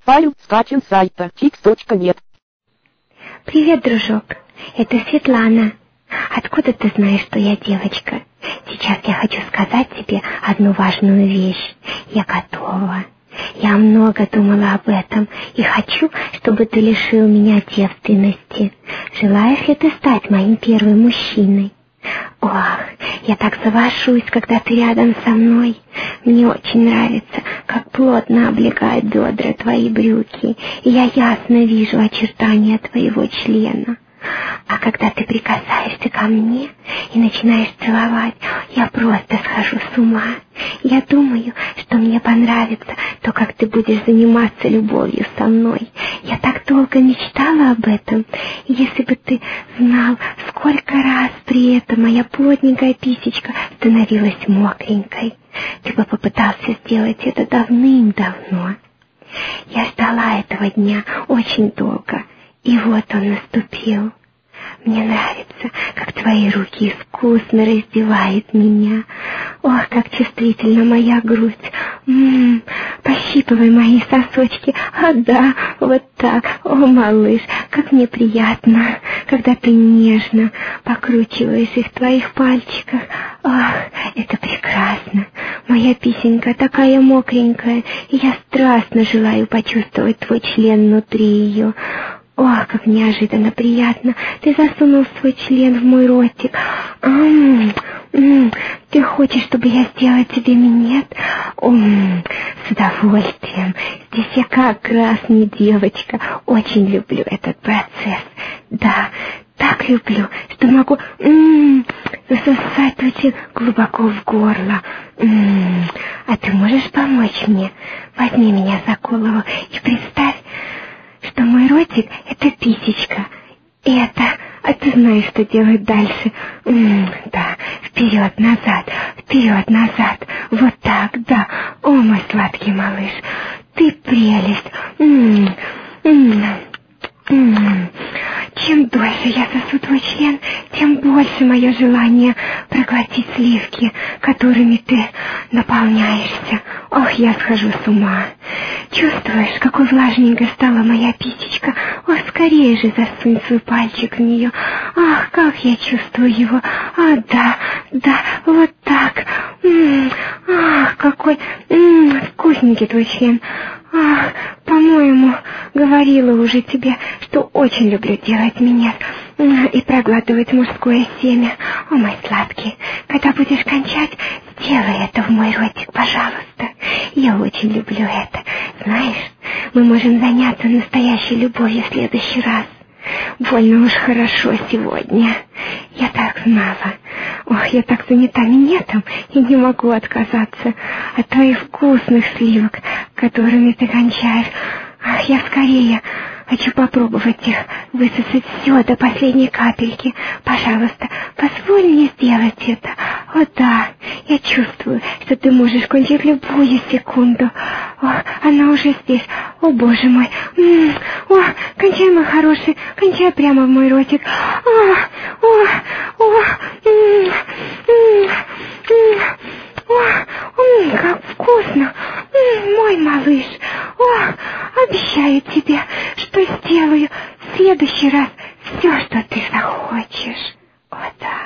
Файл скачан с сайта tix.net. Привет, дружок. Это Светлана. Откуда ты знаешь, что я девочка? Сейчас я хочу сказать тебе одну важную вещь. Я готова. Я много думала об этом и хочу, чтобы ты лишил меня девственности. Желаешь ли ты стать моим первым мужчиной? Ох, я так завожусь, когда ты рядом со мной. Мне очень нравится, как плотно облегают бедра твои брюки, и я ясно вижу очертания твоего члена. А когда ты прикасаешься ко мне и начинаешь целовать, я просто схожу с ума. Я думаю, что мне понравится то, как ты будешь заниматься любовью со мной. Я так долго мечтала об этом. Если бы ты знал, сколько раз при этом моя плотненькая писечка становилась мокренькой, ты бы попытался сделать это давным-давно. Я ждала этого дня очень долго, и вот он наступил. Мне нравится, как твои руки искусно раздевают меня. Ох, как чувствительна моя грудь. Пощипывай мои сосочки. А да, вот так. О, малыш, как мне приятно, когда ты нежно покручиваешь их в твоих пальчиках. Ах, это прекрасно. Моя писенька такая мокренькая, и я страстно желаю почувствовать твой член внутри ее. Ох, как неожиданно приятно. Ты засунул свой член в мой ротик. Ты хочешь, чтобы я сделала тебе минет? С удовольствием. Здесь я как раз не девочка. Очень люблю этот процесс. Да, так люблю, что могу засосать твой член глубоко в горло. А ты можешь помочь мне? Возьми меня за голову и представь, что мой ротик — это писечка. А ты знаешь, что делать дальше. Да, вперед-назад, вот так, да. О, мой сладкий малыш, ты прелесть. Чем дольше я сосу твой член, тем больше мое желание проглотить сливки, которыми ты наполняешься. Ох, я схожу с ума. Чувствуешь, какой влажненькой стала моя писечка? Ох, скорее же засунь свой пальчик в нее. Ах, как я чувствую его. Да, вот так. Ах, какой вкусненький твой член. Ах, по-моему, говорила уже тебе, что очень люблю делать минет и проглатывать мужское семя. О, мой сладкий, когда будешь кончать, сделай это в мой ротик, пожалуйста. Я очень люблю это. Знаешь, мы можем заняться настоящей любовью в следующий раз. Больно уж хорошо сегодня. Я так знала. Ох, я так занята минетом и не могу отказаться от твоих вкусных сливок, которыми ты кончаешь. Ах, я скорее хочу попробовать их, высосать все до последней капельки. Пожалуйста, позволь мне сделать это. О да, я чувствую, что ты можешь кончить любую секунду. О, она уже здесь. О, боже мой. Кончай, мой хороший, кончай прямо в мой ротик. Как вкусно. Мой малыш. Обещаю тебе, что сделаю в следующий раз все, что ты захочешь. О, да.